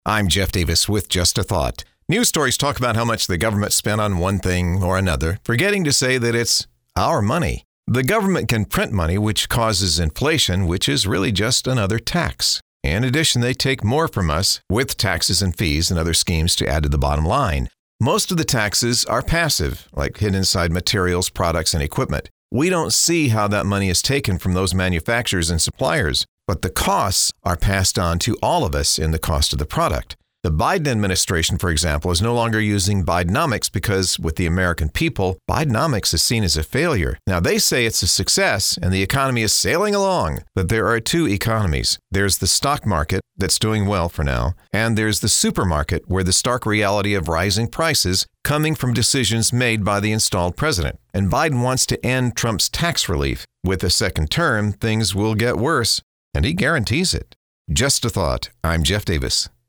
I'm Jeff Davis with Just a Thought. News stories talk about how much the government spent on one thing or another, forgetting to say that it's our money. The government can print money, which causes inflation, which is really just another tax. In addition, they take more from us with taxes and fees and other schemes to add to the bottom line. Most of the taxes are passive, like hidden inside materials, products, and equipment. We don't see how that money is taken from those manufacturers and suppliers, but the costs are passed on to all of us in the cost of the product. The Biden administration, for example, is no longer using Bidenomics because with the American people, Bidenomics is seen as a failure. Now, they say it's a success and the economy is sailing along, but there are two economies. There's the stock market that's doing well for now, and there's the supermarket where the stark reality of rising prices coming from decisions made by the installed president. And Biden wants to end Trump's tax relief. With a second term, things will get worse, and he guarantees it. Just a thought. I'm Jeff Davis.